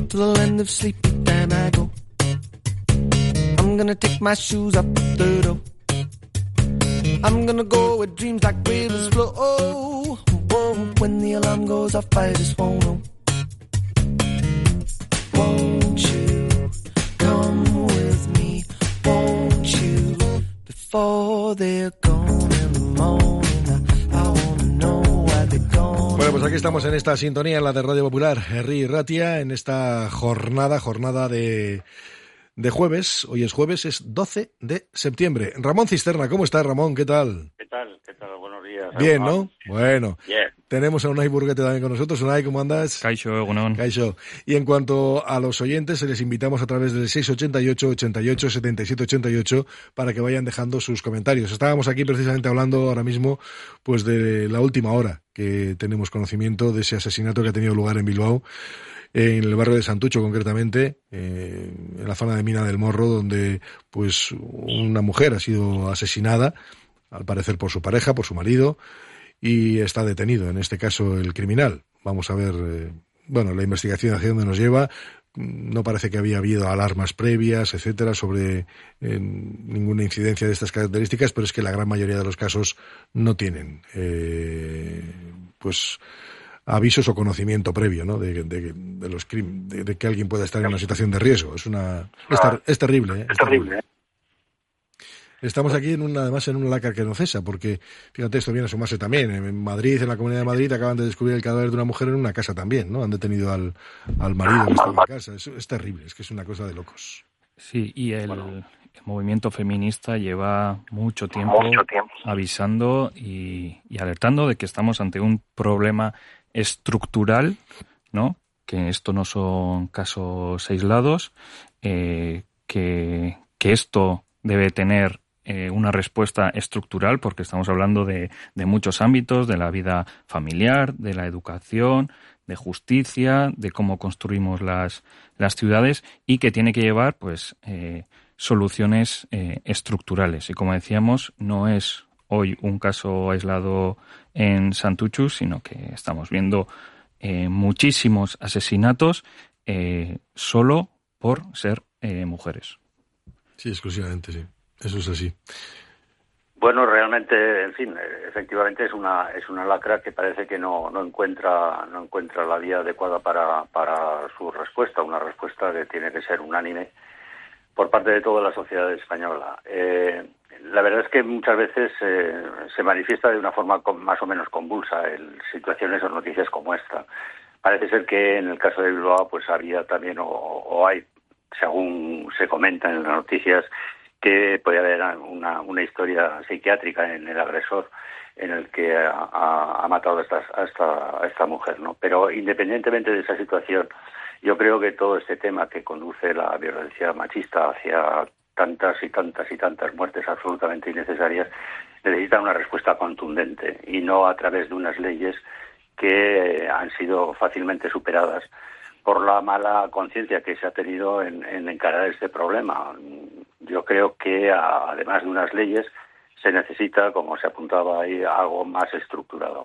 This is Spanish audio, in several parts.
to the land of sleep, but then I go. I'm gonna take my shoes up the door. I'm gonna go where dreams like rivers flow. Oh, when the alarm goes off, I just won't know. Won't you come with me? Won't you? Before they're gone in the morning, I wanna know why they're gone. Bueno, pues aquí estamos en esta sintonía, en la de Radio Popular, Herri y Ratia, en esta jornada de jueves. Hoy es jueves, es 12 de septiembre. Ramón Cisterna, ¿cómo estás, Ramón? ¿Qué tal? ¿Qué tal? Buenos días. Bien, ¿no? Bueno. Bien. Tenemos a Unai Burguete también con nosotros. Unai, ¿cómo andas? Kaixo, egunon. Kaixo. Y en cuanto a los oyentes, les invitamos a través del 688 88 77 88 para que vayan dejando sus comentarios. Estábamos aquí precisamente hablando ahora mismo pues de la última hora que tenemos conocimiento de ese asesinato que ha tenido lugar en Bilbao, en el barrio de Santucho concretamente, en la zona de Mina del Morro, donde pues una mujer ha sido asesinada, al parecer por su pareja, por su marido, y está detenido, en este caso el criminal. Vamos a ver, la investigación hacia dónde nos lleva. No parece que había habido alarmas previas, etcétera, sobre ninguna incidencia de estas características, pero es que la gran mayoría de los casos no tienen avisos o conocimiento previo, ¿no? de los crímenes, de que alguien pueda estar en una situación de riesgo. Es terrible, Es terrible. Estamos aquí además en una lacra que no cesa, porque, fíjate, esto viene a sumarse también. En Madrid, en la Comunidad de Madrid, acaban de descubrir el cadáver de una mujer en una casa también, ¿no? Han detenido al marido que estaba en casa. Es terrible, es que es una cosa de locos. Sí, y el movimiento feminista lleva mucho tiempo avisando y alertando de que estamos ante un problema estructural, ¿no? Que esto no son casos aislados, que esto debe tener una respuesta estructural, porque estamos hablando de muchos ámbitos, de la vida familiar, de la educación, de justicia, de cómo construimos las ciudades, y que tiene que llevar pues soluciones estructurales. Y como decíamos, no es hoy un caso aislado en Santuchu, sino que estamos viendo muchísimos asesinatos solo por ser mujeres. Sí, exclusivamente, sí. Eso es así. Bueno, realmente, en fin, efectivamente es una lacra que parece que no encuentra la vía adecuada para su respuesta, una respuesta que tiene que ser unánime por parte de toda la sociedad española. La verdad es que muchas veces se manifiesta de una forma más o menos convulsa en situaciones o noticias como esta. Parece ser que en el caso de Bilbao pues había también o hay, según se comenta en las noticias, que puede haber una historia psiquiátrica en el agresor, en el que ha matado a esta mujer, ¿no? Pero independientemente de esa situación, yo creo que todo este tema que conduce la violencia machista hacia tantas y tantas y tantas muertes absolutamente innecesarias necesita una respuesta contundente, y no a través de unas leyes que han sido fácilmente superadas por la mala conciencia que se ha tenido en encarar este problema. Yo creo que además de unas leyes se necesita, como se apuntaba ahí, algo más estructurado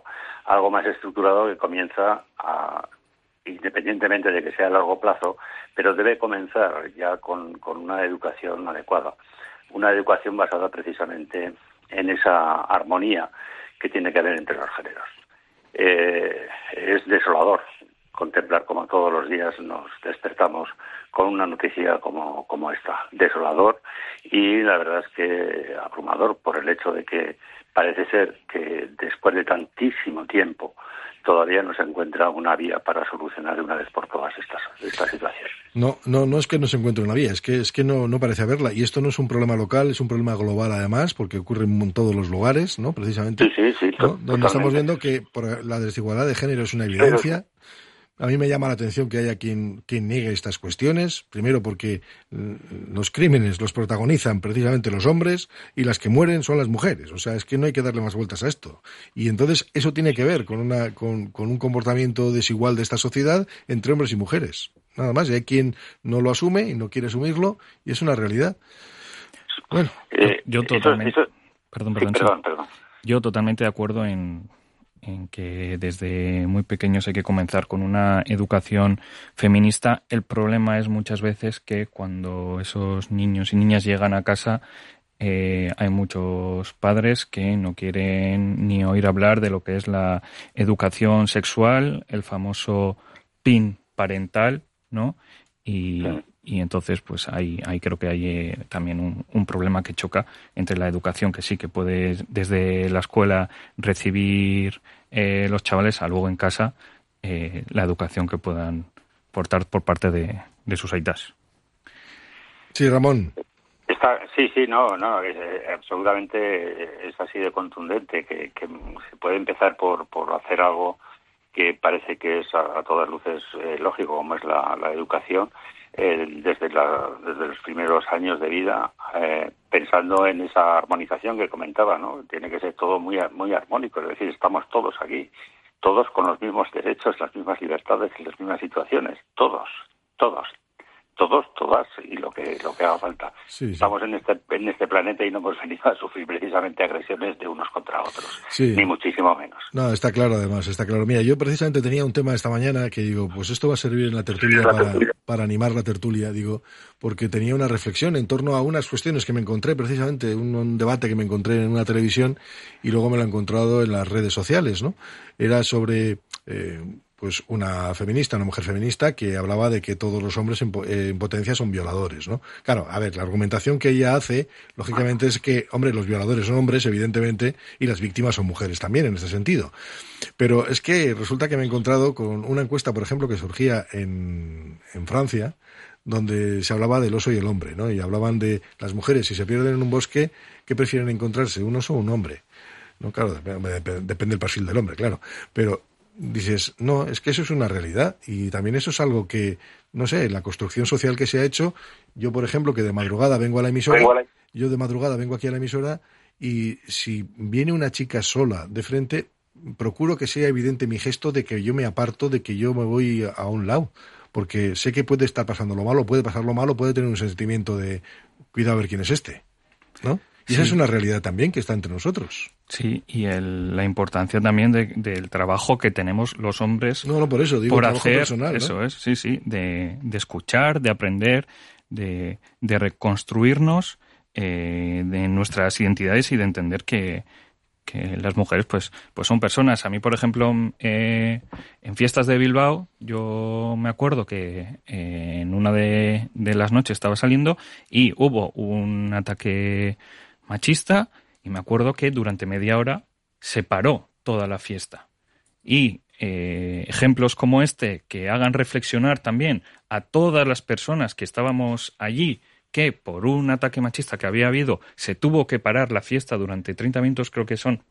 que comienza independientemente de que sea a largo plazo, pero debe comenzar ya con una educación adecuada, una educación basada precisamente en esa armonía que tiene que haber entre los géneros. Es desolador contemplar como todos los días nos despertamos con una noticia como esta, desolador, y la verdad es que abrumador por el hecho de que parece ser que después de tantísimo tiempo todavía no se encuentra una vía para solucionar de una vez por todas esta situación. No es que no se encuentre una vía, es que no parece haberla, y esto no es un problema local, es un problema global además, porque ocurre en todos los lugares, ¿no? Precisamente, sí, ¿no? Donde estamos viendo que la desigualdad de género es una evidencia. A mí me llama la atención que haya quien niegue estas cuestiones, primero porque los crímenes los protagonizan precisamente los hombres y las que mueren son las mujeres. O sea, es que no hay que darle más vueltas a esto. Y entonces eso tiene que ver con un comportamiento desigual de esta sociedad entre hombres y mujeres. Nada más, y hay quien no lo asume y no quiere asumirlo, y es una realidad. Bueno, yo totalmente... Perdón. Perdón. Yo totalmente de acuerdo en en que desde muy pequeños hay que comenzar con una educación feminista. El problema es muchas veces que cuando esos niños y niñas llegan a casa, hay muchos padres que no quieren ni oír hablar de lo que es la educación sexual, el famoso PIN parental, ¿no? Y entonces, pues ahí creo que hay también un problema que choca entre la educación, que sí que puede desde la escuela recibir los chavales, a luego en casa la educación que puedan portar por parte de sus aitas. Sí, Ramón. No, absolutamente es así de contundente, que se puede empezar por hacer algo que parece que es a todas luces lógico, como es la educación, desde los primeros años de vida, pensando en esa armonización que comentaba, ¿no? Tiene que ser todo muy armónico, es decir, estamos todos aquí, todos con los mismos derechos, las mismas libertades y las mismas situaciones, todas, y lo que haga falta. Sí. Estamos en este planeta y no hemos venido a sufrir precisamente agresiones de unos contra otros, ni muchísimo menos. No, está claro, además, está claro. Mira, yo precisamente tenía un tema esta mañana que digo, pues esto va a servir en la tertulia para animar la tertulia, digo, porque tenía una reflexión en torno a unas cuestiones que me encontré, precisamente un debate que me encontré en una televisión y luego me lo he encontrado en las redes sociales, ¿no? Era sobre pues una mujer feminista que hablaba de que todos los hombres en potencia son violadores, ¿no? Claro, a ver, la argumentación que ella hace, lógicamente, es que, hombre, los violadores son hombres, evidentemente, y las víctimas son mujeres también, en este sentido. Pero es que resulta que me he encontrado con una encuesta, por ejemplo, que surgía en Francia, donde se hablaba del oso y el hombre, ¿no? Y hablaban de las mujeres, si se pierden en un bosque, ¿qué prefieren encontrarse, un oso o un hombre? No, claro, depende del perfil del hombre, claro, pero dices, no, es que eso es una realidad y también eso es algo que, no sé, la construcción social que se ha hecho. Yo, por ejemplo, que de madrugada vengo a la emisora, yo de madrugada vengo aquí a la emisora y si viene una chica sola de frente, procuro que sea evidente mi gesto de que yo me aparto, de que yo me voy a un lado, porque sé que puede estar pasando lo malo, puede pasar lo malo, puede tener un sentimiento de cuidado a ver quién es este, ¿no? Y esa es una realidad también que está entre nosotros. Sí, y la importancia también del trabajo que tenemos los hombres por eso digo, por trabajo hacer, personal, ¿no? Eso es, sí, de escuchar, de aprender, de reconstruirnos de nuestras identidades y de entender que las mujeres pues son personas. A mí, por ejemplo, en fiestas de Bilbao, yo me acuerdo que en una de las noches estaba saliendo y hubo un ataque machista y me acuerdo que durante media hora se paró toda la fiesta. Y ejemplos como este que hagan reflexionar también a todas las personas que estábamos allí, que por un ataque machista que había habido se tuvo que parar la fiesta durante 30 minutos, creo que son,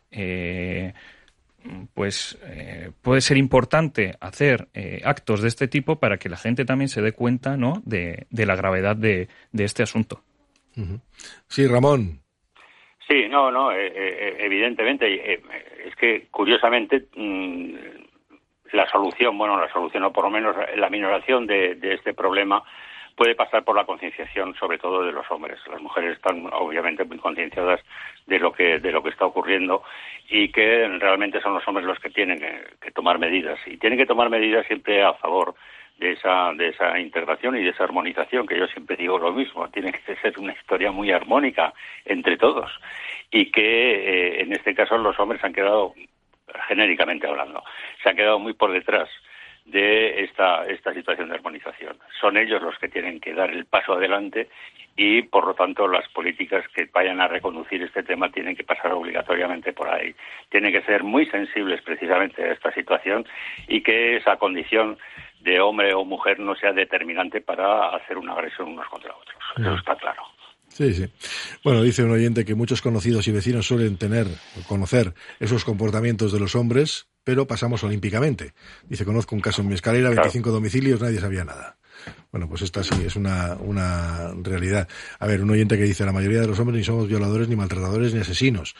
puede ser importante hacer actos de este tipo para que la gente también se dé cuenta, ¿no?, de la gravedad de este asunto. Sí, Ramón. Sí, evidentemente. Es que, curiosamente, la solución, o por lo menos la minoración de este problema puede pasar por la concienciación, sobre todo de los hombres. Las mujeres están obviamente muy concienciadas de lo que está ocurriendo y que realmente son los hombres los que tienen que tomar medidas. Y tienen que tomar medidas siempre a favor de esa integración y de esa armonización, que yo siempre digo lo mismo. Tiene que ser una historia muy armónica entre todos. Y que en este caso los hombres han quedado, genéricamente hablando, se han quedado muy por detrás de esta situación de armonización. Son ellos los que tienen que dar el paso adelante y, por lo tanto, las políticas que vayan a reconducir este tema tienen que pasar obligatoriamente por ahí. Tienen que ser muy sensibles precisamente a esta situación y que esa condición de hombre o mujer no sea determinante para hacer una agresión unos contra otros. Eso está claro. Sí. Bueno, dice un oyente que muchos conocidos y vecinos suelen conocer esos comportamientos de los hombres, pero pasamos olímpicamente. Dice, conozco un caso en mi escalera, 25 domicilios, nadie sabía nada. Bueno, pues esta sí es una realidad. A ver, un oyente que dice, la mayoría de los hombres ni somos violadores, ni maltratadores, ni asesinos.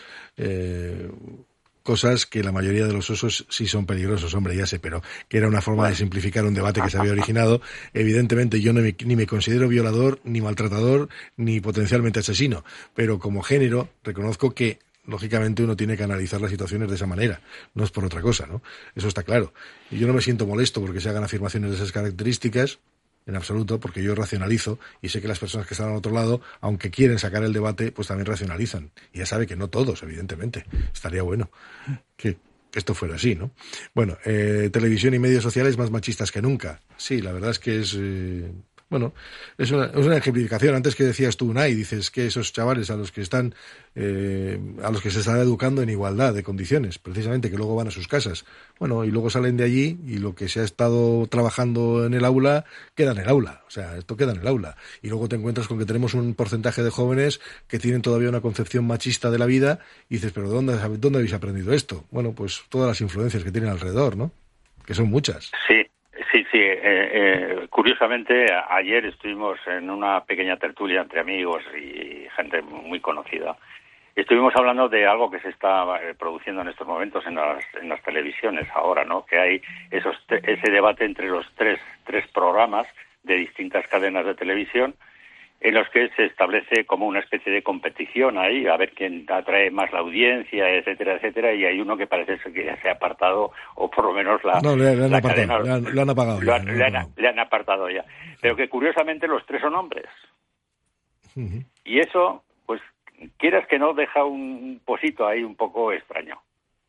Cosas que la mayoría de los osos sí son peligrosos, hombre, ya sé, pero que era una forma de simplificar un debate que se había originado. Evidentemente yo ni me considero violador, ni maltratador, ni potencialmente asesino, pero como género reconozco que lógicamente uno tiene que analizar las situaciones de esa manera, no es por otra cosa, ¿no? Eso está claro. Y yo no me siento molesto porque se hagan afirmaciones de esas características, en absoluto, porque yo racionalizo y sé que las personas que están al otro lado, aunque quieren sacar el debate, pues también racionalizan. Y ya sabe que no todos, evidentemente. Estaría bueno que esto fuera así, ¿no? Bueno, televisión y medios sociales más machistas que nunca. Sí, la verdad es que es... Bueno, es una ejemplificación. Antes que decías tú, Unai, dices que esos chavales a los que se están educando en igualdad de condiciones, precisamente, que luego van a sus casas. Bueno, y luego salen de allí y lo que se ha estado trabajando en el aula queda en el aula. O sea, esto queda en el aula. Y luego te encuentras con que tenemos un porcentaje de jóvenes que tienen todavía una concepción machista de la vida y dices, pero ¿dónde habéis aprendido esto? Bueno, pues todas las influencias que tienen alrededor, ¿no? Que son muchas. Sí. Curiosamente, ayer estuvimos en una pequeña tertulia entre amigos y gente muy conocida. Estuvimos hablando de algo que se está produciendo en estos momentos en las televisiones ahora, ¿no? Que hay ese debate entre los tres programas de distintas cadenas de televisión, en los que se establece como una especie de competición ahí, a ver quién atrae más la audiencia, etcétera, etcétera, y hay uno que parece ser que ya se ha apartado, o por lo menos le han apagado. Le han apartado ya. Pero que curiosamente los tres son hombres. Uh-huh. Y eso, pues, quieras que no, deja un posito ahí un poco extraño.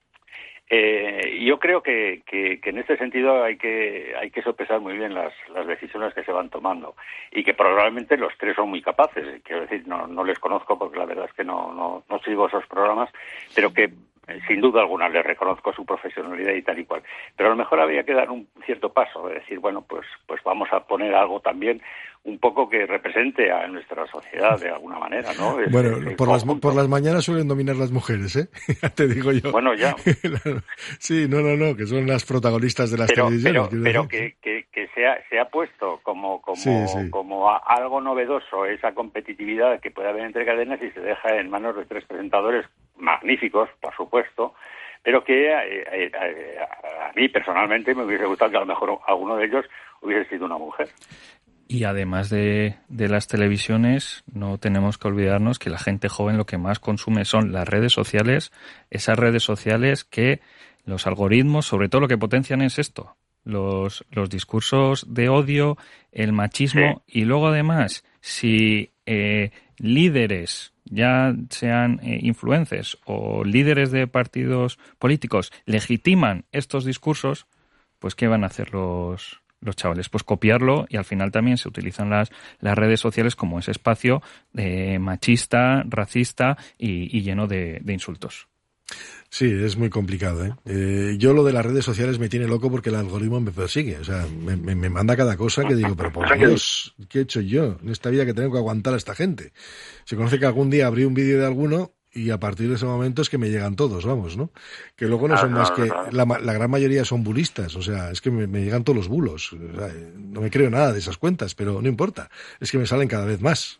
Yo creo que en este sentido hay que sopesar muy bien las decisiones que se van tomando y que probablemente los tres son muy capaces. Quiero decir, no les conozco porque la verdad es que no sigo esos programas, pero que sin duda alguna les reconozco su profesionalidad y tal y cual. Pero a lo mejor habría que dar un cierto paso, de decir, bueno, pues vamos a poner algo también un poco que represente a nuestra sociedad de alguna manera, ¿no? Bueno, por las mañanas suelen dominar las mujeres, ¿eh? Ya te digo yo. Bueno, ya. Sí, no, que son las protagonistas de las televisiones. Pero que se ha puesto como algo novedoso esa competitividad que puede haber entre cadenas y se deja en manos de tres presentadores magníficos, por supuesto, pero que a mí personalmente me hubiese gustado que a lo mejor alguno de ellos hubiese sido una mujer. Y además de las televisiones, no tenemos que olvidarnos que la gente joven lo que más consume son las redes sociales, esas redes sociales que los algoritmos, sobre todo lo que potencian es esto, los discursos de odio, el machismo, sí. Y luego además, si líderes, ya sean influencers o líderes de partidos políticos, legitiman estos discursos, pues ¿qué van a hacer los chavales? Pues copiarlo, y al final también se utilizan las redes sociales como ese espacio machista, racista y lleno de insultos. Sí, es muy complicado, ¿eh? Yo lo de las redes sociales me tiene loco porque el algoritmo me persigue. O sea, me manda cada cosa que digo, pero por Dios, ¿qué he hecho yo en esta vida que tengo que aguantar a esta gente? Se conoce que algún día abrí un vídeo de alguno y a partir de ese momento es que me llegan todos, vamos, ¿no? Que luego no son más que... La gran mayoría son bulistas, o sea, es que me llegan todos los bulos. O sea, no me creo nada de esas cuentas, pero no importa. Es que me salen cada vez más.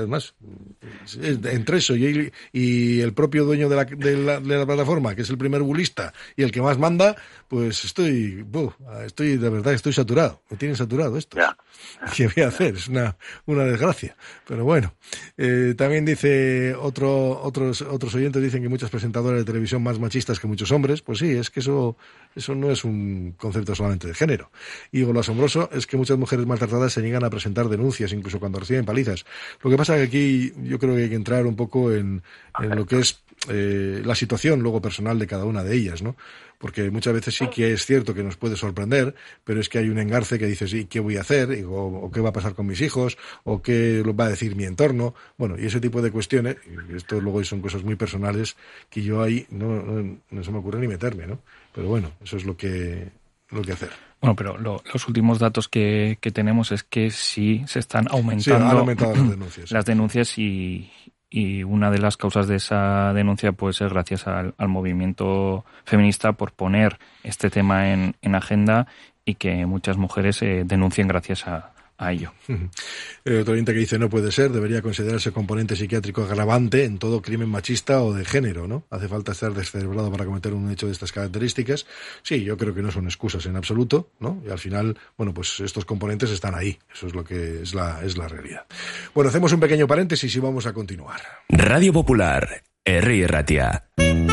Entre eso y el propio dueño de la plataforma, que es el primer bulista y el que más manda, pues estoy de verdad, estoy saturado. Me tienen saturado esto. ¿Qué voy a hacer? Es una desgracia. Pero bueno, también dice otros oyentes dicen que muchas presentadoras de televisión más machistas que muchos hombres. Pues sí, es que eso no es un concepto solamente de género. Y lo asombroso es que muchas mujeres maltratadas se niegan a presentar denuncias, incluso cuando reciben palizas. Lo que pasa es que aquí yo creo que hay que entrar un poco en lo que es la situación luego personal de cada una de ellas, ¿no? Porque muchas veces sí que es cierto que nos puede sorprender, pero es que hay un engarce que dices, ¿y qué voy a hacer? O ¿qué va a pasar con mis hijos? ¿O qué va a decir mi entorno? Bueno, y ese tipo de cuestiones, y esto luego son cosas muy personales que yo ahí no se me ocurre ni meterme, ¿no? Pero bueno, eso es lo que hacer. Bueno, pero los últimos datos que tenemos es que sí se están aumentando, han aumentado las denuncias y una de las causas de esa denuncia puede ser gracias al movimiento feminista por poner este tema en agenda y que muchas mujeres denuncien gracias a ello. Otro oyente que dice no puede ser, debería considerarse componente psiquiátrico agravante en todo crimen machista o de género, ¿no? Hace falta estar descerebrado para cometer un hecho de estas características. Sí, yo creo que no son excusas en absoluto, ¿no? Y al final, bueno, pues estos componentes están ahí. Eso es lo que es la realidad. Bueno, hacemos un pequeño paréntesis y vamos a continuar. Radio Popular, Herri Erratia.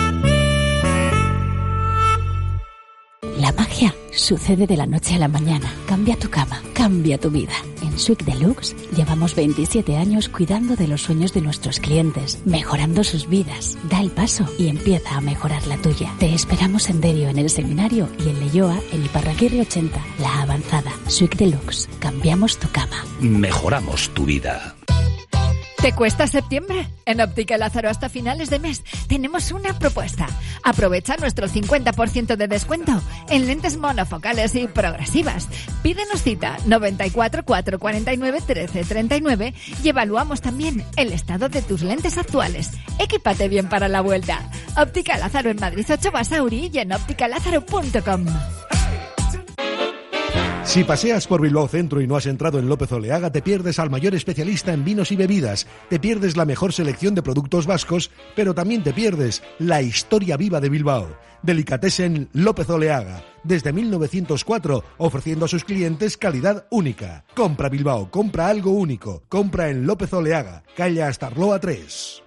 La magia sucede de la noche a la mañana. Cambia tu cama, cambia tu vida. En Suite Deluxe llevamos 27 años cuidando de los sueños de nuestros clientes, mejorando sus vidas. Da el paso y empieza a mejorar la tuya. Te esperamos en Derio, en el Seminario, y en Leioa, en Iparraguirre 80, La Avanzada. Suite Deluxe. Cambiamos tu cama. Mejoramos tu vida. ¿Te cuesta septiembre? En Óptica Lázaro hasta finales de mes tenemos una propuesta. Aprovecha nuestro 50% de descuento en lentes monofocales y progresivas. Pídenos cita 94 449 13 39 y evaluamos también el estado de tus lentes actuales. Equípate bien para la vuelta. Óptica Lázaro en Madrid 8 Basauri y en ópticalázaro.com. Si paseas por Bilbao Centro y no has entrado en López Oleaga, te pierdes al mayor especialista en vinos y bebidas, te pierdes la mejor selección de productos vascos, pero también te pierdes la historia viva de Bilbao. Delicatessen López Oleaga, desde 1904, ofreciendo a sus clientes calidad única. Compra Bilbao, compra algo único, compra en López Oleaga, calle Astarloa 3.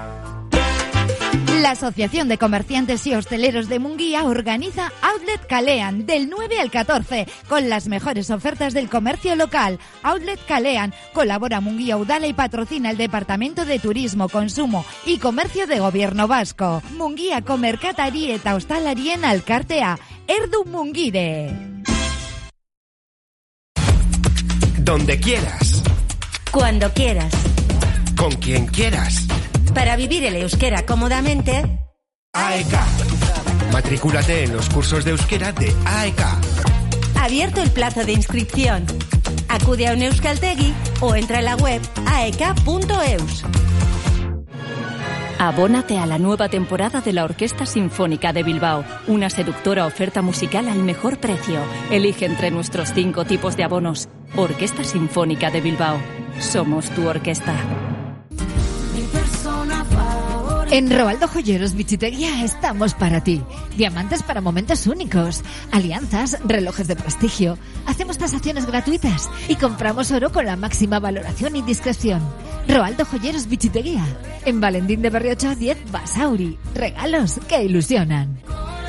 La Asociación de Comerciantes y Hosteleros de Munguía organiza Outlet Kalean del 9 al 14 con las mejores ofertas del comercio local. Outlet Kalean colabora Munguía Udala y patrocina el Departamento de Turismo, Consumo y Comercio de Gobierno Vasco. Munguía Merkatari eta Ostalarien Alkartea. Erdu Mungire. Donde quieras. Cuando quieras. Con quien quieras. Para vivir el euskera cómodamente, AEK. Matrículate en los cursos de euskera de AEK. Abierto el plazo de inscripción. Acude a un euskaltegi o entra en la web aek.eus. Abónate a la nueva temporada de la Orquesta Sinfónica de Bilbao. Una seductora oferta musical al mejor precio. Elige entre nuestros 5 tipos de abonos. Orquesta Sinfónica de Bilbao. Somos tu orquesta. En Roaldo Joyeros Bichiteguía estamos para ti. Diamantes para momentos únicos, alianzas, relojes de prestigio. Hacemos tasaciones gratuitas y compramos oro con la máxima valoración y discreción. Roaldo Joyeros Bichiteguía. En Valentín de Berriocho 10 Basauri. Regalos que ilusionan.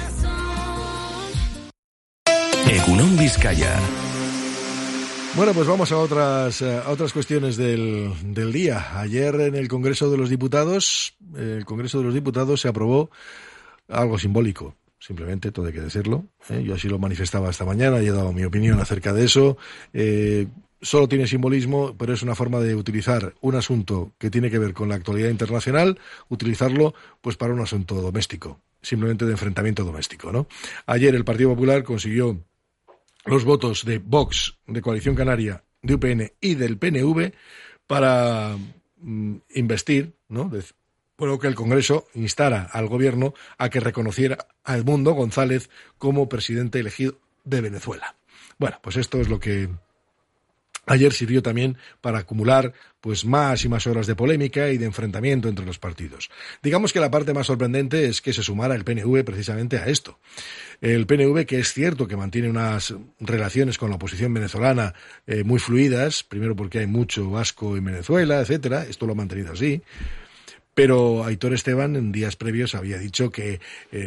Egunon Vizcaya. Bueno, pues vamos a otras cuestiones del día. Ayer en el Congreso de los Diputados, se aprobó algo simbólico, simplemente, todo hay que decirlo. Yo así lo manifestaba esta mañana y he dado mi opinión acerca de eso. Solo tiene simbolismo, pero es una forma de utilizar un asunto que tiene que ver con la actualidad internacional, utilizarlo pues para un asunto doméstico, simplemente de enfrentamiento doméstico, ¿no? Ayer el Partido Popular consiguió los votos de Vox, de Coalición Canaria, de UPN y del PNV para investir, ¿no? Bueno, que el Congreso instara al Gobierno a que reconociera a Edmundo González como presidente elegido de Venezuela. Bueno, pues esto es lo que ayer sirvió también para acumular pues más y más horas de polémica y de enfrentamiento entre los partidos. Digamos que la parte más sorprendente es que se sumara el PNV precisamente a esto. El PNV, que es cierto que mantiene unas relaciones con la oposición venezolana muy fluidas, primero porque hay mucho vasco en Venezuela, etcétera, esto lo ha mantenido así. Pero Aitor Esteban en días previos había dicho que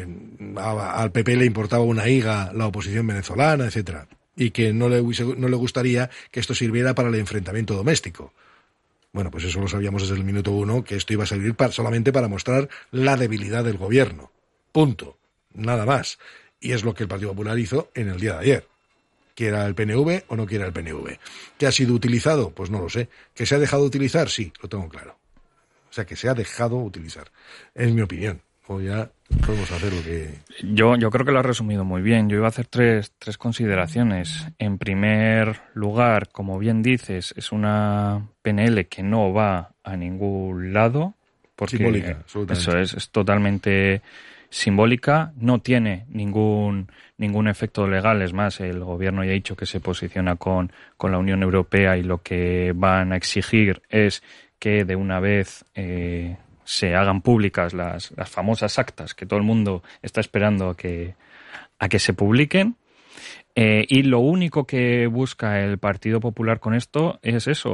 al PP le importaba una higa la oposición venezolana, etcétera, y que no le gustaría que esto sirviera para el enfrentamiento doméstico. Bueno, pues eso lo sabíamos desde el minuto 1, que esto iba a servir solamente para mostrar la debilidad del gobierno. Punto. Nada más. Y es lo que el Partido Popular hizo en el día de ayer. ¿Quiera el PNV o no quiera el PNV? ¿Que ha sido utilizado? Pues no lo sé. ¿Que se ha dejado utilizar? Sí, lo tengo claro. O sea, que se ha dejado utilizar. Es mi opinión. O ya podemos hacer lo que... Yo creo que lo has resumido muy bien. Yo iba a hacer tres consideraciones. En primer lugar, como bien dices, es una PNL que no va a ningún lado. Porque simbólica, absolutamente. Eso es totalmente simbólica. No tiene ningún efecto legal. Es más, el gobierno ya ha dicho que se posiciona con la Unión Europea y lo que van a exigir es que de una vez se hagan públicas las famosas actas que todo el mundo está esperando a que se publiquen. Y lo único que busca el Partido Popular con esto es eso,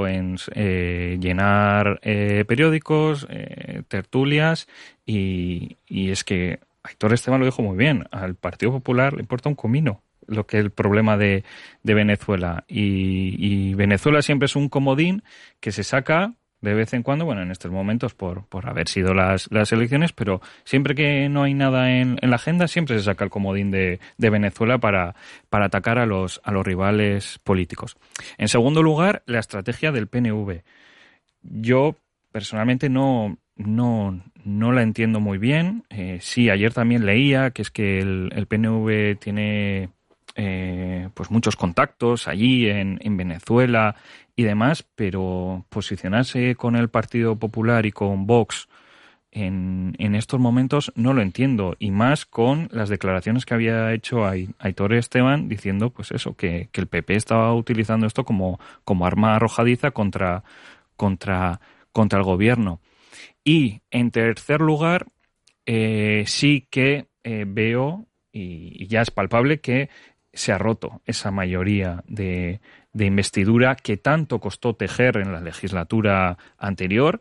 llenar periódicos, tertulias, y es que Aitor Esteban lo dijo muy bien, al Partido Popular le importa un comino lo que es el problema de Venezuela. Y Venezuela siempre es un comodín que se saca de vez en cuando, bueno, en estos momentos por haber sido las elecciones, pero siempre que no hay nada en la agenda, siempre se saca el comodín de Venezuela para atacar a los rivales políticos. En segundo lugar, la estrategia del PNV. Yo personalmente no la entiendo muy bien. Sí, ayer también leía que es que el PNV tiene pues muchos contactos allí en Venezuela y demás, pero posicionarse con el Partido Popular y con Vox en estos momentos no lo entiendo, y más con las declaraciones que había hecho Aitor Esteban diciendo pues eso, que el PP estaba utilizando esto como arma arrojadiza contra el gobierno. Y en tercer lugar, sí que veo, y ya es palpable, que se ha roto esa mayoría de investidura que tanto costó tejer en la legislatura anterior,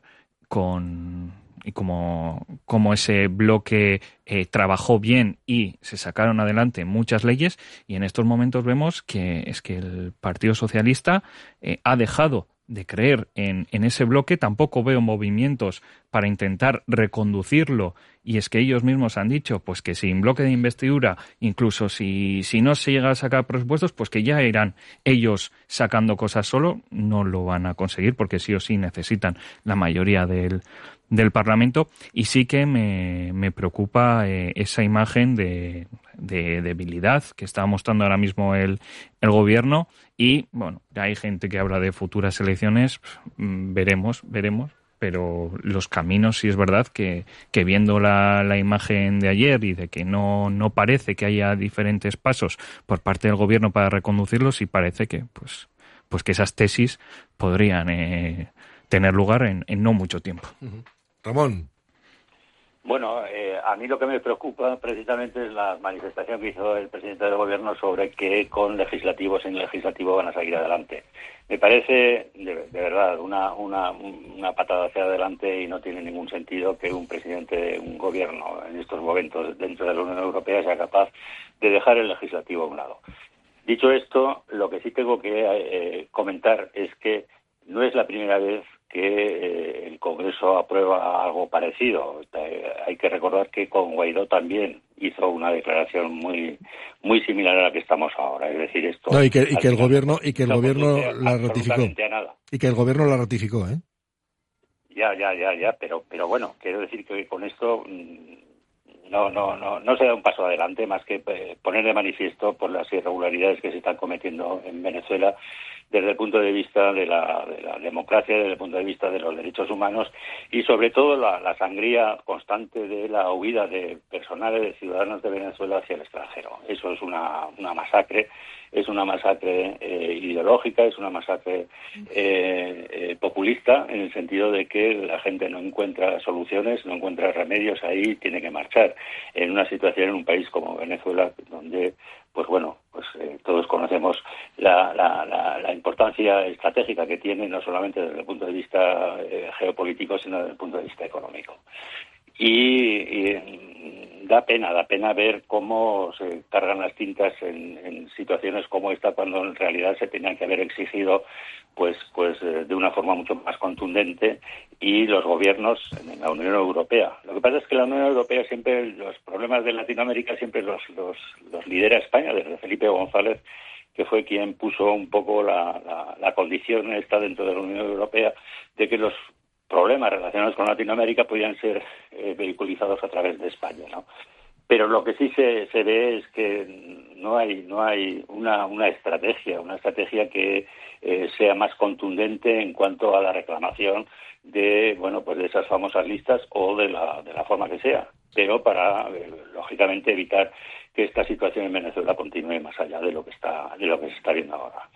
y como ese bloque trabajó bien y se sacaron adelante muchas leyes, y en estos momentos vemos que es que el Partido Socialista ha dejado de creer en ese bloque. Tampoco veo movimientos para intentar reconducirlo, y es que ellos mismos han dicho pues que sin bloque de investidura, incluso si no se llega a sacar presupuestos, pues que ya irán ellos sacando cosas solo. No lo van a conseguir porque sí o sí necesitan la mayoría del Parlamento, y sí que me preocupa esa imagen de debilidad que está mostrando ahora mismo el gobierno. Y bueno, hay gente que habla de futuras elecciones, veremos, pero los caminos, sí es verdad que viendo la imagen de ayer y de que no parece que haya diferentes pasos por parte del gobierno para reconducirlos, sí parece que pues que esas tesis podrían tener lugar en no mucho tiempo. Ramón. Bueno, a mí lo que me preocupa precisamente es la manifestación que hizo el presidente del gobierno sobre que con legislativo, sin legislativo van a salir adelante. Me parece, de verdad, una patada hacia adelante, y no tiene ningún sentido que un presidente de un gobierno en estos momentos dentro de la Unión Europea sea capaz de dejar el legislativo a un lado. Dicho esto, lo que sí tengo que comentar es que no es la primera vez que el Congreso aprueba algo parecido. Hay que recordar que con Guaidó también hizo una declaración muy similar a la que estamos ahora. Es decir, esto y que el gobierno la ratificó. Y que el gobierno la ratificó, ¿eh? Ya, pero bueno, quiero decir que con esto no se da un paso adelante, más que poner de manifiesto por las irregularidades que se están cometiendo en Venezuela desde el punto de vista de la democracia, desde el punto de vista de los derechos humanos, y sobre todo la sangría constante de la huida de personales, de ciudadanos de Venezuela hacia el extranjero. Eso es una masacre. Es una masacre ideológica, es una masacre populista, en el sentido de que la gente no encuentra soluciones, no encuentra remedios ahí, tiene que marchar. En una situación, en un país como Venezuela, donde todos conocemos la importancia estratégica que tiene, no solamente desde el punto de vista geopolítico, sino desde el punto de vista económico. Y da pena ver cómo se cargan las tintas en situaciones como esta, cuando en realidad se tenían que haber exigido pues de una forma mucho más contundente, y los gobiernos en la Unión Europea. Lo que pasa es que la Unión Europea siempre, los problemas de Latinoamérica siempre los lidera España, desde Felipe González, que fue quien puso un poco la condición esta dentro de la Unión Europea de que los problemas relacionados con Latinoamérica podían ser vehiculizados a través de España, ¿no? Pero lo que sí se ve es que no hay una estrategia que sea más contundente en cuanto a la reclamación de esas famosas listas, o de la forma que sea, pero para lógicamente evitar que esta situación en Venezuela continúe más allá de lo que se está viendo ahora.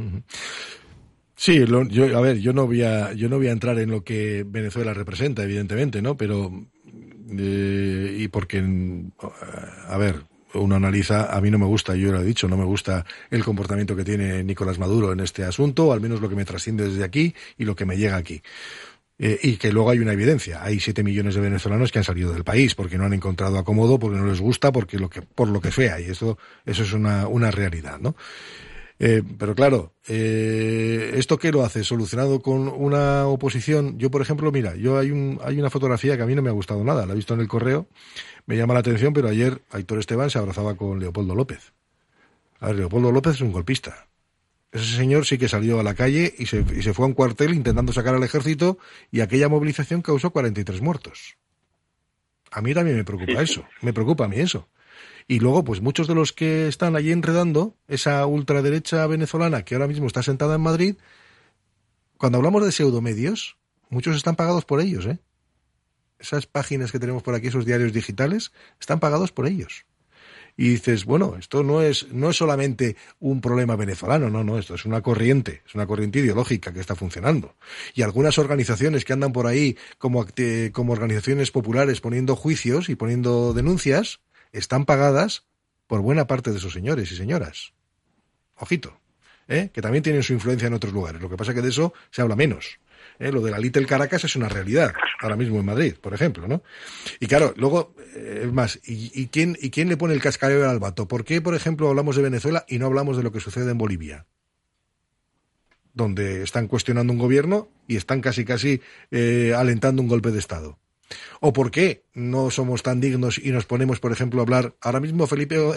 Sí, yo no voy a entrar en lo que Venezuela representa, evidentemente, ¿no? Pero y porque, uno analiza, a mí no me gusta, yo lo he dicho, no me gusta el comportamiento que tiene Nicolás Maduro en este asunto, al menos lo que me trasciende desde aquí y lo que me llega aquí. Y que luego hay una evidencia, hay 7 millones de venezolanos que han salido del país porque no han encontrado acomodo, porque no les gusta, por lo que sea, y eso es una realidad, ¿no? Pero claro, ¿esto qué lo hace? ¿Solucionado con una oposición? Yo, por ejemplo, mira, hay una fotografía que a mí no me ha gustado nada, la he visto en el correo, me llama la atención, pero ayer Aitor Esteban se abrazaba con Leopoldo López. A ver, Leopoldo López es un golpista. Ese señor sí que salió a la calle y se fue a un cuartel intentando sacar al ejército, y aquella movilización causó 43 muertos. A mí también me preocupa eso, me preocupa a mí eso. Y luego, pues muchos de los que están allí enredando esa ultraderecha venezolana que ahora mismo está sentada en Madrid, cuando hablamos de pseudomedios, muchos están pagados por ellos, ¿eh? Esas páginas que tenemos por aquí, esos diarios digitales, están pagados por ellos. Y dices, bueno, esto no es solamente un problema venezolano, no, esto es una corriente ideológica que está funcionando. Y algunas organizaciones que andan por ahí como organizaciones populares poniendo juicios y poniendo denuncias, están pagadas por buena parte de esos señores y señoras. Ojito, que también tienen su influencia en otros lugares. Lo que pasa es que de eso se habla menos. Lo de la Little Caracas es una realidad, ahora mismo en Madrid, por ejemplo, ¿no? Y claro, luego, es más, ¿y quién le pone el cascabel al vato? ¿Por qué, por ejemplo, hablamos de Venezuela y no hablamos de lo que sucede en Bolivia? Donde están cuestionando un gobierno y están casi alentando un golpe de Estado. ¿O por qué no somos tan dignos y nos ponemos, por ejemplo, a hablar? Ahora mismo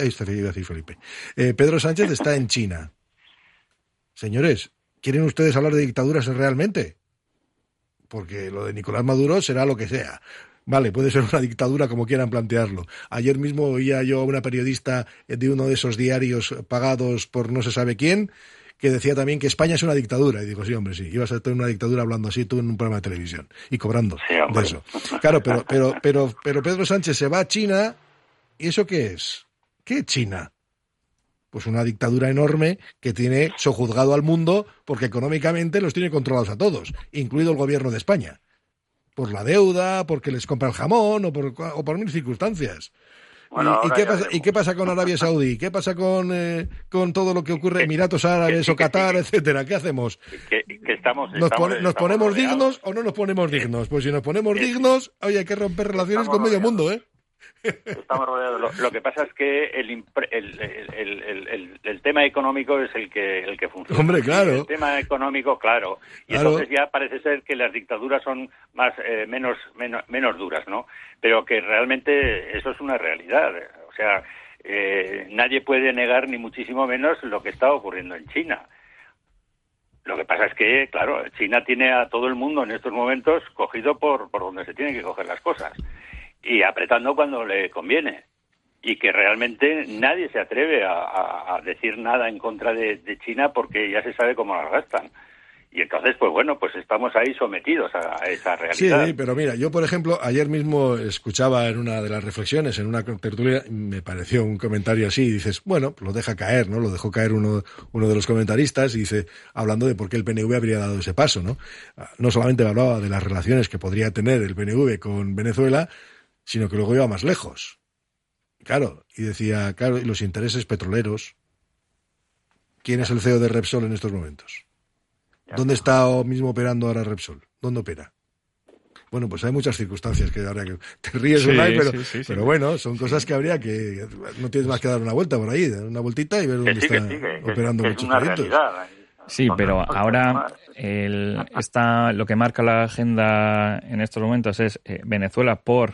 Pedro Sánchez está en China. Señores, ¿quieren ustedes hablar de dictaduras realmente? Porque lo de Nicolás Maduro será lo que sea. Vale, puede ser una dictadura como quieran plantearlo. Ayer mismo oía yo a una periodista de uno de esos diarios pagados por no se sabe quién, que decía también que España es una dictadura. Y digo, sí, hombre, sí, ibas a tener una dictadura hablando así tú en un programa de televisión y cobrando de eso. Claro, pero Pedro Sánchez se va a China, ¿y eso qué es? ¿Qué es China? Pues una dictadura enorme que tiene sojuzgado al mundo porque económicamente los tiene controlados a todos, incluido el gobierno de España. Por la deuda, porque les compra el jamón o por mil circunstancias. Bueno, ¿Y qué pasa con Arabia Saudí? ¿Qué pasa con todo lo que ocurre en Emiratos Árabes o Qatar, etcétera? ¿Qué hacemos? ¿Nos ponemos dignos o no nos ponemos dignos? Pues si nos ponemos dignos, oye, hay que romper relaciones con medio mundo, ¿eh? Estamos rodeados. Lo que pasa es que el tema económico es el que funciona. Hombre, claro. El tema económico, claro. Y entonces ya parece ser que las dictaduras son menos duras, ¿no? Pero que realmente eso es una realidad. O sea, nadie puede negar ni muchísimo menos lo que está ocurriendo en China. Lo que pasa es que, claro, China tiene a todo el mundo en estos momentos cogido por donde se tienen que coger las cosas. Y apretando cuando le conviene. Y que realmente nadie se atreve a decir nada en contra de China porque ya se sabe cómo las gastan. Y entonces, pues bueno, pues estamos ahí sometidos a esa realidad. Sí, pero mira, yo por ejemplo, ayer mismo escuchaba en una de las reflexiones, en una tertulia, me pareció un comentario así, y dices, bueno, lo deja caer, ¿no? Lo dejó caer uno de los comentaristas, y dice, hablando de por qué el PNV habría dado ese paso, ¿no? No solamente hablaba de las relaciones que podría tener el PNV con Venezuela, sino que luego iba más lejos. Claro, y decía, claro, y los intereses petroleros. ¿Quién es el CEO de Repsol en estos momentos? ¿Dónde está mismo operando ahora Repsol? ¿Dónde opera? Bueno, pues hay muchas circunstancias que habría que... Te ríes, Unai, pero bueno, son cosas que habría que... No tienes más que dar una vuelta por ahí, dar una vueltita y ver dónde está operando muchos proyectos. Sí, pero ahora lo que marca la agenda en estos momentos es Venezuela por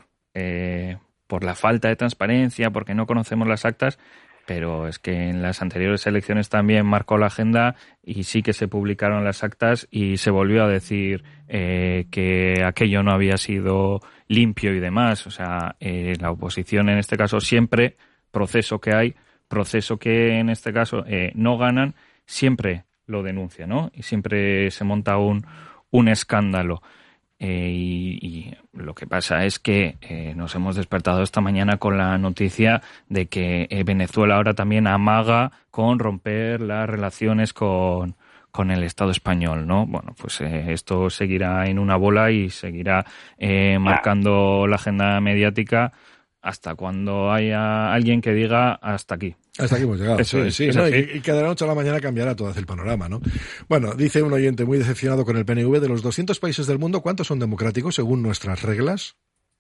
la falta de transparencia, porque no conocemos las actas, pero es que en las anteriores elecciones también marcó la agenda y sí que se publicaron las actas y se volvió a decir que aquello no había sido limpio y demás. O sea, la oposición en este caso siempre, proceso que en este caso no ganan, siempre lo denuncia, ¿no? Y siempre se monta un escándalo. Y lo que pasa es que nos hemos despertado esta mañana con la noticia de que Venezuela ahora también amaga con romper las relaciones con el Estado español, ¿no? Bueno, pues esto seguirá en una bola y seguirá marcando la agenda mediática hasta cuando haya alguien que diga hasta aquí. Hasta aquí hemos llegado. Eso sí, es ¿no? así. Y que de la noche a la mañana cambiará todo el panorama, ¿no? Bueno, dice un oyente muy decepcionado con el PNV, de los 200 países del mundo, ¿cuántos son democráticos según nuestras reglas?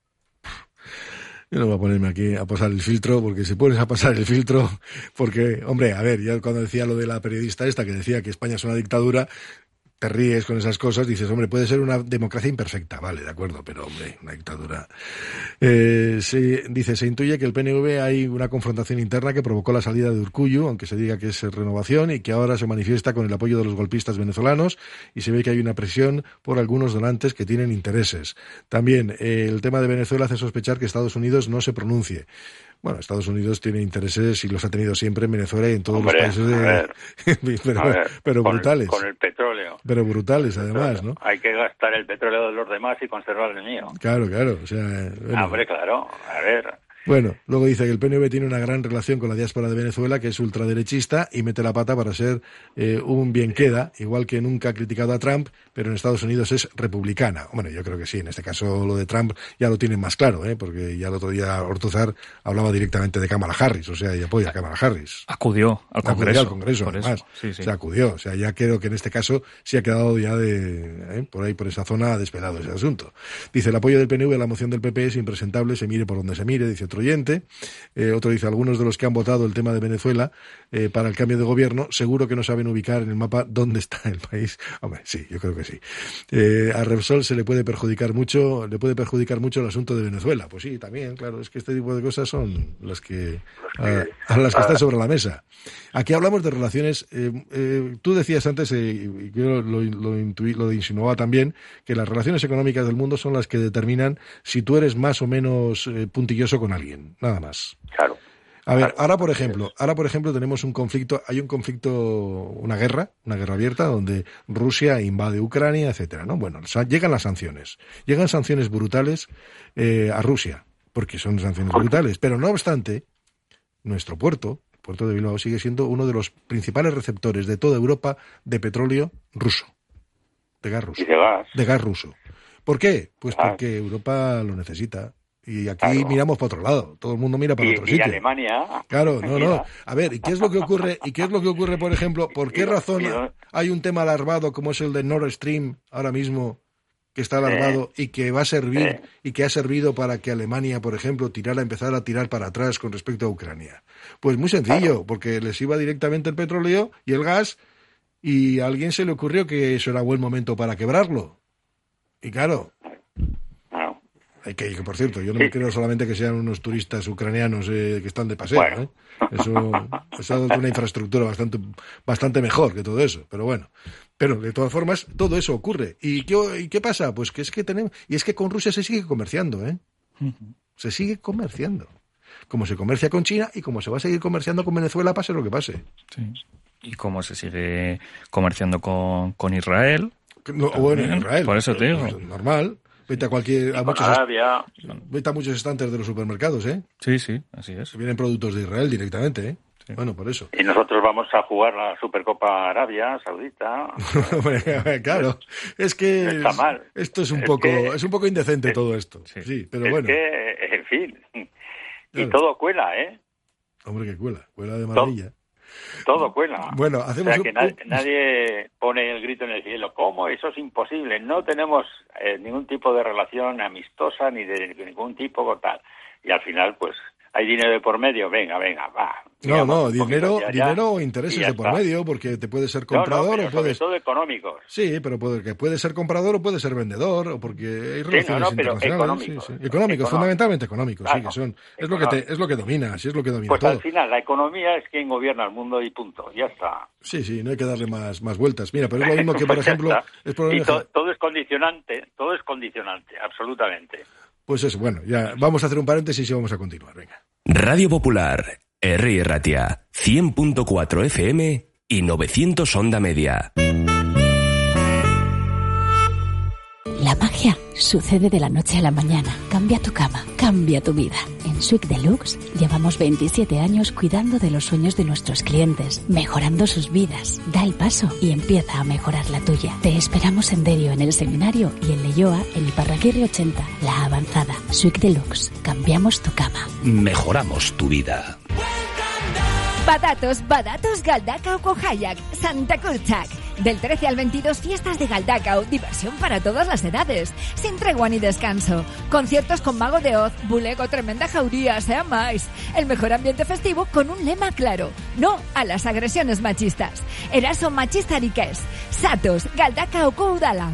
Yo no voy a ponerme aquí a pasar el filtro, porque si pones a pasar el filtro, porque, hombre, a ver, ya cuando decía lo de la periodista esta que decía que España es una dictadura, te ríes con esas cosas, dices, hombre, puede ser una democracia imperfecta, vale, de acuerdo, pero, hombre, una dictadura. Dice, se intuye que el PNV hay una confrontación interna que provocó la salida de Urkullu, aunque se diga que es renovación, y que ahora se manifiesta con el apoyo de los golpistas venezolanos, y se ve que hay una presión por algunos donantes que tienen intereses. También, el tema de Venezuela hace sospechar que Estados Unidos no se pronuncie. Bueno, Estados Unidos tiene intereses y los ha tenido siempre en Venezuela y en todos los países pero brutales. Con el petróleo. Pero brutales, además, ¿no? Hay que gastar el petróleo de los demás y conservar el mío. Claro, o sea... Bueno. Hombre, claro, a ver... Bueno, luego dice que el PNV tiene una gran relación con la diáspora de Venezuela, que es ultraderechista y mete la pata para ser un bien queda, igual que nunca ha criticado a Trump, pero en Estados Unidos es republicana. Bueno, yo creo que sí, en este caso lo de Trump ya lo tienen más claro, porque ya el otro día Ortuzar hablaba directamente de Kamala Harris, o sea, y apoya a Kamala Harris. Acudió al Congreso. Además. Sí. Se acudió, o sea, ya creo que en este caso sí ha quedado ya por ahí, por esa zona, despedado ese asunto. Dice, el apoyo del PNV a la moción del PP es impresentable, se mire por donde se mire, dice otro oyente. Otro dice, algunos de los que han votado el tema de Venezuela para el cambio de gobierno seguro que no saben ubicar en el mapa dónde está el país. Hombre, sí, yo creo que sí. A Repsol le puede perjudicar mucho el asunto de Venezuela. Pues sí, también, claro, es que este tipo de cosas son las que están sobre la mesa. Aquí hablamos de relaciones, tú decías antes, y yo lo insinuaba también, que las relaciones económicas del mundo son las que determinan si tú eres más o menos puntilloso con alguien, nada más. Claro. A ver, ahora por ejemplo tenemos una guerra abierta donde Rusia invade Ucrania, etcétera, ¿no? Bueno, llegan las sanciones. Llegan sanciones brutales a Rusia, porque son sanciones brutales, pero no obstante, nuestro puerto de Bilbao sigue siendo uno de los principales receptores de toda Europa de petróleo ruso, de gas ruso. ¿Y de gas? De gas ruso. ¿Por qué? Pues porque Europa lo necesita. Y aquí miramos para otro lado, todo el mundo mira para otro sitio. Y Alemania. Claro, no. A ver, ¿y qué es lo que ocurre? Por ejemplo, por qué razón hay un tema alarmado como es el de Nord Stream ahora mismo, que está alarmado y que va a servir y que ha servido para que Alemania, por ejemplo, empezara a tirar para atrás con respecto a Ucrania? Pues muy sencillo, porque les iba directamente el petróleo y el gas y a alguien se le ocurrió que eso era buen momento para quebrarlo. Y claro... Que por cierto, yo no me creo solamente que sean unos turistas ucranianos que están de paseo. Bueno. Eso es una infraestructura bastante mejor que todo eso. Pero bueno, de todas formas, todo eso ocurre. ¿Y qué pasa? Pues que es que con Rusia se sigue comerciando, Se sigue comerciando. Como se comercia con China y como se va a seguir comerciando con Venezuela, pase lo que pase. Sí. Y como se sigue comerciando con Israel. Israel. Por eso te digo. Pues, normal. Vete a muchos estantes de los supermercados, Sí, así es. Vienen productos de Israel directamente, Sí. Bueno, por eso. Y nosotros vamos a jugar la Supercopa Arabia Saudita. Claro, es que está mal. Esto es un poco indecente todo esto. Sí, pero bueno. Que, en fin, y todo cuela, Hombre, que cuela de maravilla. Todo cuela. Bueno, hacemos nadie pone el grito en el cielo. ¿Cómo? Eso es imposible. No tenemos ningún tipo de relación amistosa ni de ningún tipo tal. Y al final, pues, hay dinero de por medio. Venga, va. No, dinero o intereses de por medio, porque te puede ser comprador o puedes... sobre todo económicos. Sí, pero puede ser comprador o puede ser vendedor, o porque hay relaciones internacionales. Económicos, fundamentalmente económicos, claro, sí, que son... Es lo que domina, sí, es lo que domina pues todo. Al final, la economía es quien gobierna el mundo y punto, ya está. Sí, no hay que darle más vueltas. Mira, pero es lo mismo que, por ejemplo... todo es condicionante, absolutamente. Pues eso, bueno, ya vamos a hacer un paréntesis y vamos a continuar, venga. Radio Popular, Herri Ratia, 100.4 FM y 900 onda media. La magia sucede de la noche a la mañana. Cambia tu cama, cambia tu vida. En Suite Deluxe llevamos 27 años cuidando de los sueños de nuestros clientes, mejorando sus vidas. Da el paso y empieza a mejorar la tuya. Te esperamos en Derio, en el Seminario, y en Leioa, en Iparraguirre 80, La Avanzada. Suite Deluxe. Cambiamos tu cama. Mejoramos tu vida. Badatos Galdacao Cojayac, Santa Cruzchac. Del 13 al 22, fiestas de Galdacao, diversión para todas las edades, sin tregua ni descanso. Conciertos con Mago de Oz, Bulego, Tremenda Jauría, sea más. El mejor ambiente festivo con un lema claro: no a las agresiones machistas. Eraso machista riqués. Satos, Galdacao Coudala.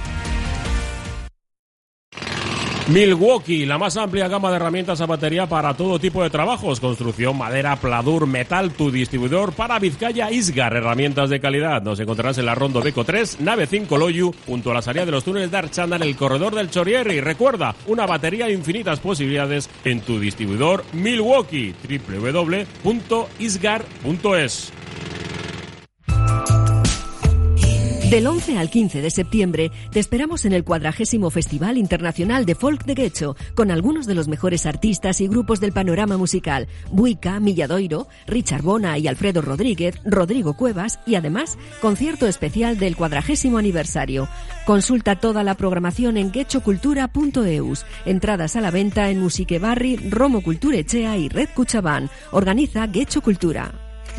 Milwaukee, la más amplia gama de herramientas a batería para todo tipo de trabajos, construcción, madera, pladur, metal, tu distribuidor para Vizcaya Isgar, herramientas de calidad. Nos encontrarás en la Rondo Beco 3, nave 5 Loyu, junto a la salida de los túneles de Archanda en el corredor del Chorierri. Y recuerda, una batería de infinitas posibilidades en tu distribuidor Milwaukee, www.isgar.es. Del 11 al 15 de septiembre te esperamos en el 40º Festival Internacional de Folk de Guecho, con algunos de los mejores artistas y grupos del panorama musical: Buica, Milladoiro, Richard Bona y Alfredo Rodríguez, Rodrigo Cuevas, y además concierto especial del 40º aniversario. Consulta toda la programación en guechocultura.eus. Entradas a la venta en Musique Barri, Romo Culturechea y Red Cuchabán. Organiza Guecho Cultura.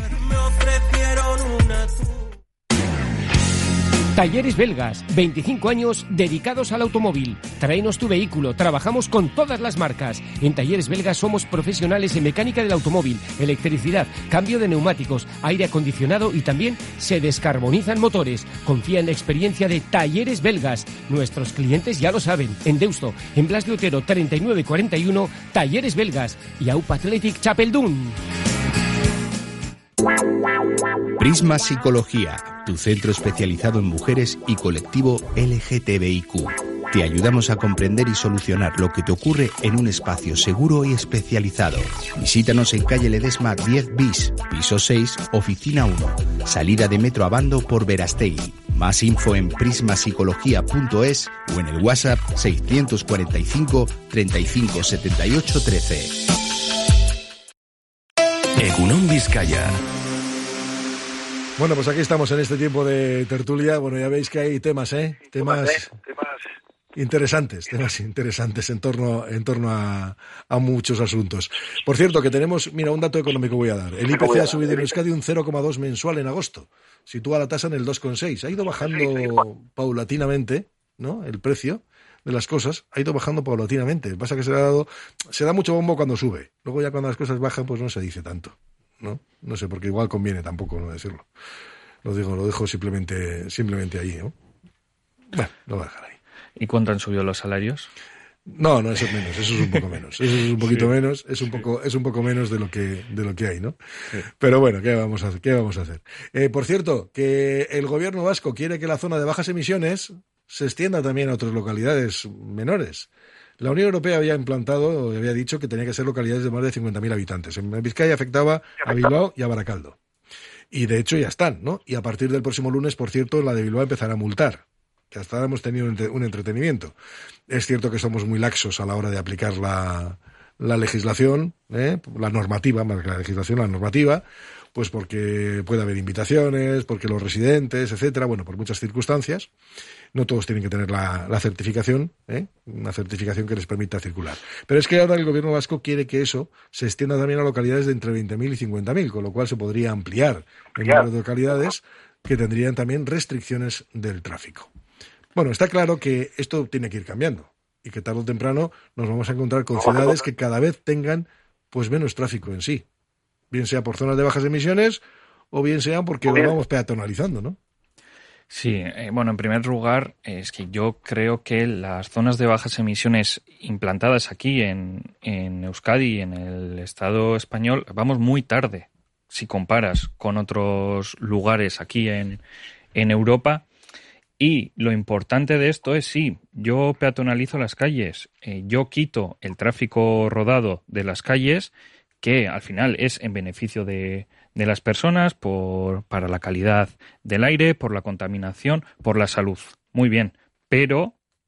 Talleres Belgas, 25 años dedicados al automóvil. Tráenos tu vehículo, trabajamos con todas las marcas. En Talleres Belgas somos profesionales en mecánica del automóvil, electricidad, cambio de neumáticos, aire acondicionado y también se descarbonizan motores. Confía en la experiencia de Talleres Belgas. Nuestros clientes ya lo saben. En Deusto, en Blas de Otero 3941, Talleres Belgas y AUPA Athletic Chapeldún. Prisma Psicología, tu centro especializado en mujeres y colectivo LGTBIQ. Te ayudamos a comprender y solucionar lo que te ocurre en un espacio seguro y especializado. Visítanos en calle Ledesma 10 bis, piso 6, oficina 1, salida de Metro Abando por Verastegui. Más info en prismapsicología.es o en el WhatsApp 645 35 78 13. Egunon Vizcaya. Bueno, pues aquí estamos en este tiempo de tertulia. Bueno, ya veis que hay temas, temas interesantes en torno a muchos asuntos. Por cierto, que tenemos, mira, un dato económico voy a dar. El IPC ha subido en Euskadi un 0,2 mensual en agosto. Sitúa la tasa en el 2,6. Ha ido bajando paulatinamente, ¿no? El precio de las cosas ha ido bajando paulatinamente. Lo que pasa es que se da mucho bombo cuando sube. Luego ya cuando las cosas bajan, pues no se dice tanto, ¿no? No sé, porque igual conviene tampoco no decirlo. Lo dejo simplemente ahí, ¿no? Bueno, lo voy a dejar ahí. ¿Y cuánto han subido los salarios? No, eso es menos, eso es un poco menos. Eso es un poquito menos, es un poco menos de lo que hay, ¿no? Sí. Pero bueno, ¿qué vamos a hacer? Por cierto, que el gobierno vasco quiere que la zona de bajas emisiones se extienda también a otras localidades menores. La Unión Europea había dicho que tenía que ser localidades de más de 50.000 habitantes. En Vizcaya afectaba a Bilbao y a Baracaldo. Y de hecho ya están, ¿no? Y a partir del próximo lunes, por cierto, la de Bilbao empezará a multar. Que hasta ahora hemos tenido un entretenimiento. Es cierto que somos muy laxos a la hora de aplicar la legislación, la normativa, más que la legislación, la normativa, pues porque puede haber invitaciones, porque los residentes, etcétera, bueno, por muchas circunstancias. No todos tienen que tener la certificación, una certificación que les permita circular. Pero es que ahora el gobierno vasco quiere que eso se extienda también a localidades de entre 20.000 y 50.000, con lo cual se podría ampliar el número de localidades que tendrían también restricciones del tráfico. Bueno, está claro que esto tiene que ir cambiando y que tarde o temprano nos vamos a encontrar con ciudades que cada vez tengan pues menos tráfico en sí. Bien sea por zonas de bajas emisiones o bien sea porque lo vamos peatonalizando, ¿no? Sí, bueno, en primer lugar, es que yo creo que las zonas de bajas emisiones implantadas aquí en Euskadi, en el Estado español, vamos muy tarde si comparas con otros lugares aquí en Europa. Y lo importante de esto es, sí, yo peatonalizo las calles, yo quito el tráfico rodado de las calles, que al final es en beneficio de las personas, para la calidad del aire, por la contaminación, por la salud. Muy bien, pero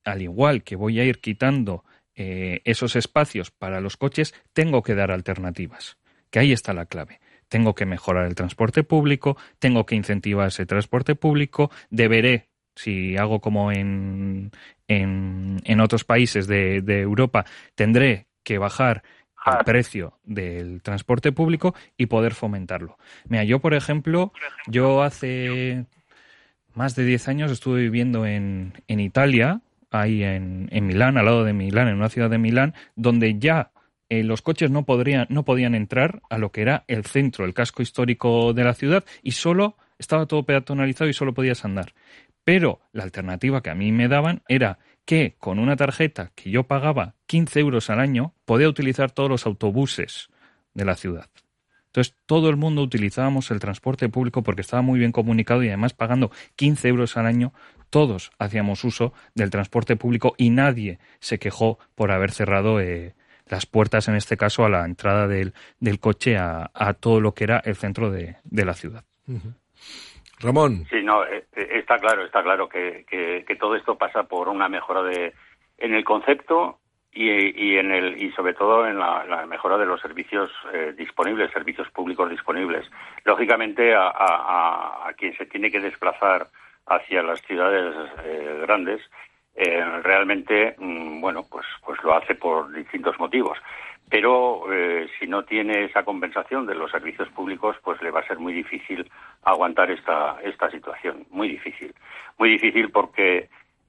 al igual que voy a ir quitando esos espacios para los coches, tengo que dar alternativas, que ahí está la clave. Tengo que mejorar el transporte público, tengo que incentivar ese transporte público, deberé, si hago como en otros países de Europa, tendré que bajar el precio del transporte público y poder fomentarlo. Mira, yo, por ejemplo, hace más de 10 años estuve viviendo en Italia, ahí en Milán, al lado de Milán, en una ciudad de Milán, donde ya los coches no podían entrar a lo que era el centro, el casco histórico de la ciudad, y solo estaba todo peatonalizado y solo podías andar. Pero la alternativa que a mí me daban era que con una tarjeta que yo pagaba 15 euros al año, podía utilizar todos los autobuses de la ciudad. Entonces, todo el mundo utilizábamos el transporte público porque estaba muy bien comunicado y además pagando 15 euros al año, todos hacíamos uso del transporte público y nadie se quejó por haber cerrado las puertas, en este caso, a la entrada del coche a todo lo que era el centro de la ciudad. Uh-huh. Ramón. Sí, no, está claro que todo esto pasa por una mejora en el concepto y sobre todo en la mejora de los servicios disponibles, servicios públicos disponibles. Lógicamente, a quien se tiene que desplazar hacia las ciudades grandes, realmente, pues lo hace por distintos motivos. Pero si no tiene esa compensación de los servicios públicos, pues le va a ser muy difícil aguantar esta situación. Muy difícil porque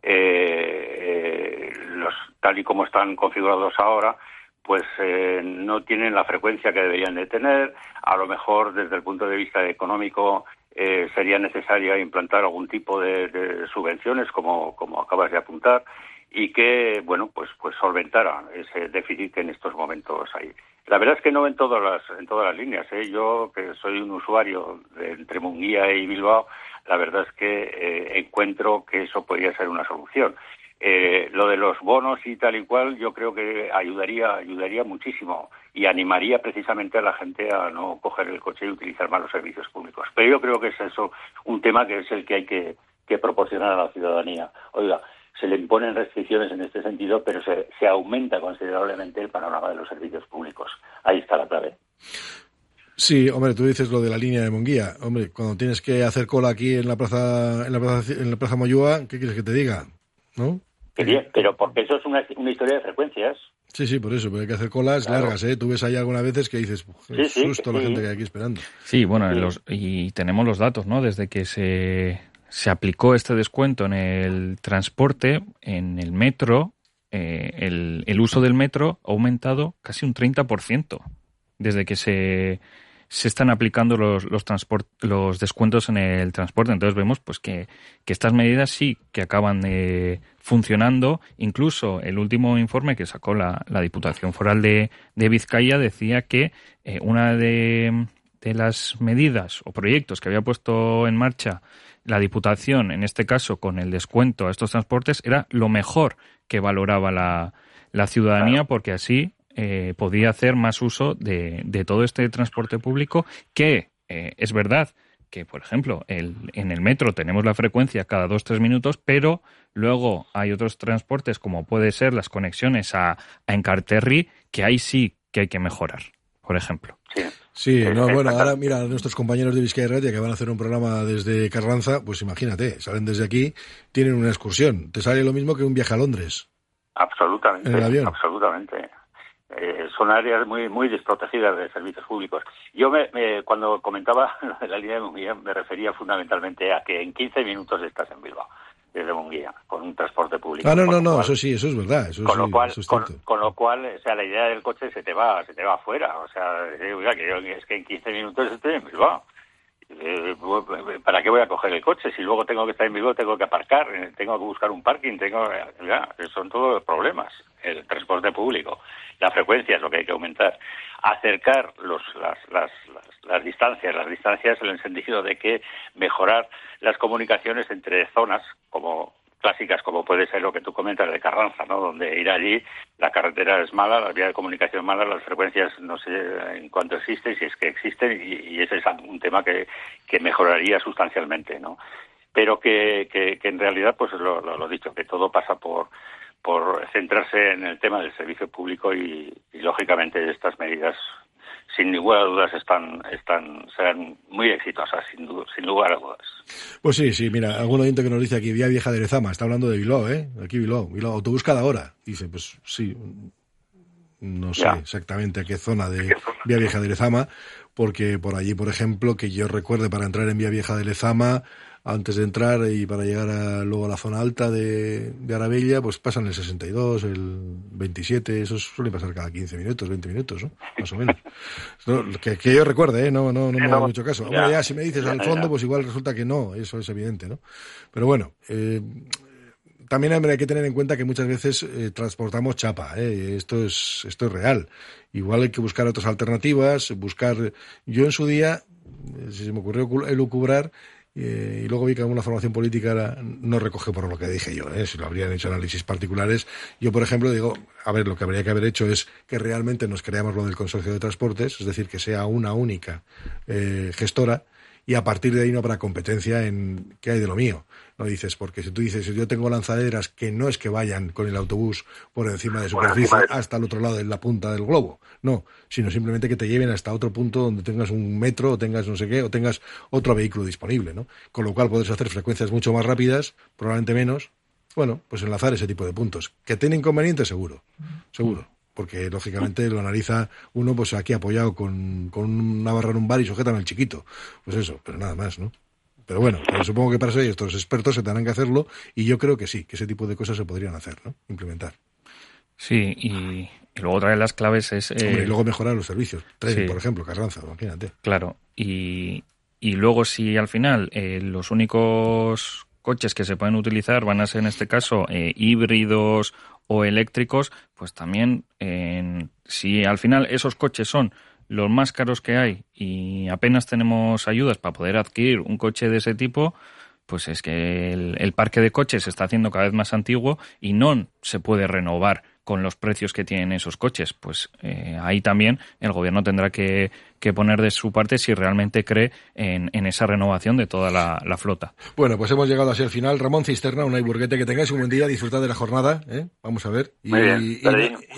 tal y como están configurados ahora, pues no tienen la frecuencia que deberían de tener. A lo mejor, desde el punto de vista económico, sería necesaria implantar algún tipo de subvenciones, como acabas de apuntar, y que, pues solventara ese déficit que en estos momentos hay. La verdad es que no en todas las líneas, ¿eh? Yo, que soy un usuario entre Munguía y Bilbao, la verdad es que encuentro que eso podría ser una solución. Lo de los bonos y tal y cual, yo creo que ayudaría muchísimo y animaría precisamente a la gente a no coger el coche y utilizar más los servicios públicos. Pero yo creo que es eso un tema que es el que hay que proporcionar a la ciudadanía. Oiga, se le imponen restricciones en este sentido, pero se aumenta considerablemente el panorama de los servicios públicos. Ahí está la clave. Sí, hombre, tú dices lo de la línea de Munguía. Hombre, cuando tienes que hacer cola aquí en la plaza Moyúa, ¿qué quieres que te diga? ¿No? Qué bien, pero porque eso es una historia de frecuencias. Sí, por eso, pero hay que hacer colas largas, ¿eh? Tú ves ahí algunas veces que dices, susto la gente que hay aquí esperando. Sí, bueno, y tenemos los datos, ¿no? Desde que se aplicó este descuento en el transporte, en el metro, el uso del metro ha aumentado casi un 30%, desde que se están aplicando los descuentos en el transporte. Entonces vemos pues que estas medidas sí que acaban funcionando. Incluso el último informe que sacó la Diputación Foral de Vizcaya decía que una de las medidas o proyectos que había puesto en marcha la Diputación, en este caso con el descuento a estos transportes, era lo mejor que valoraba la ciudadanía, porque así podía hacer más uso de todo este transporte público, que es verdad que, por ejemplo, en el metro tenemos la frecuencia cada 2-3 minutos, pero luego hay otros transportes, como puede ser las conexiones a Encarterri, que ahí sí que hay que mejorar, por ejemplo. Sí, bueno, ahora mira, nuestros compañeros de Vizcaya Radio, que van a hacer un programa desde Carranza, pues imagínate, salen desde aquí, tienen una excursión. Te sale lo mismo que un viaje a Londres. Absolutamente. En el avión. Absolutamente. Son áreas muy muy desprotegidas de servicios públicos. Yo cuando comentaba lo de la línea de Munguía me refería fundamentalmente a que en 15 minutos estás en Bilbao, desde Munguía, con un transporte público. No, eso sí, eso es verdad. Con lo cual, o sea, la idea del coche se te va afuera. O sea, oiga, es que en 15 minutos estoy en Bilbao. ¿Para qué voy a coger el coche? Si luego tengo que estar en Bilbao, tengo que aparcar, tengo que buscar un parking, son todos problemas. El transporte público, la frecuencia es lo que hay que aumentar. Acercar las distancias en el sentido de que mejorar las comunicaciones entre zonas como clásicas, como puede ser lo que tú comentas de Carranza, ¿no? Donde ir allí, la carretera es mala, la vía de comunicación es mala, las frecuencias no sé en cuánto existen, si es que existen, y ese es un tema que mejoraría sustancialmente, ¿no? pero que en realidad, pues lo dicho, que todo pasa por centrarse en el tema del servicio público y lógicamente estas medidas sin ninguna duda serán muy exitosas, sin lugar a dudas. Pues sí, mira, algún oyente que nos dice aquí, Vía Vieja de Lezama, está hablando de Bilbao, aquí Bilbao, autobús cada hora. Dice, pues sí, no sé exactamente a qué zona de Vía Vieja de Lezama, porque por allí, por ejemplo, que yo recuerde, para entrar en Vía Vieja de Lezama, antes de entrar y para llegar luego a la zona alta de Arabella, pues pasan el 62, el 27, eso suele pasar cada 15 minutos, 20 minutos, ¿no? Más o menos. No, que yo recuerde, no me da mucho caso. Hombre, ya si me dices al fondo, pues igual resulta que no, eso es evidente, ¿no? Pero bueno, también hay que tener en cuenta que muchas veces transportamos chapa, esto es real. Igual hay que buscar otras alternativas, yo en su día, si se me ocurrió elucubrar, y luego vi que alguna formación política no recoge por lo que dije yo, si lo habrían hecho análisis particulares. Yo, por ejemplo, digo, a ver, lo que habría que haber hecho es que realmente nos creamos lo del Consorcio de Transportes, es decir, que sea una única gestora, y a partir de ahí no habrá competencia en qué hay de lo mío. No dices, porque si tú dices, si yo tengo lanzaderas que no es que vayan con el autobús por encima de superficie hasta el otro lado de la punta del globo, no, sino simplemente que te lleven hasta otro punto donde tengas un metro o tengas no sé qué, o tengas otro vehículo disponible, ¿no? Con lo cual puedes hacer frecuencias mucho más rápidas, probablemente menos, bueno, pues enlazar ese tipo de puntos. ¿Que tiene inconvenientes? Seguro. Porque lógicamente lo analiza uno pues aquí apoyado con una barra en un bar y sujetan el chiquito. Pues eso, pero nada más, ¿no? Pero bueno, supongo que para eso estos expertos se tendrán que hacerlo y yo creo que sí, que ese tipo de cosas se podrían hacer, ¿no? Implementar. Sí, y luego otra de las claves es... Hombre, y luego mejorar los servicios. Tren, por ejemplo, Carranza, imagínate. Claro, y luego si al final los únicos coches que se pueden utilizar van a ser en este caso híbridos o eléctricos, pues también si al final esos coches son los más caros que hay y apenas tenemos ayudas para poder adquirir un coche de ese tipo, pues es que el parque de coches se está haciendo cada vez más antiguo y no se puede renovar con los precios que tienen esos coches. Pues ahí también el gobierno tendrá que poner de su parte si realmente cree en esa renovación de toda la flota. Bueno, pues hemos llegado así al final. Ramón Cisterna, Unai Burguete, que tengáis un buen día, disfrutad de la jornada, Vamos a ver. Muy bien,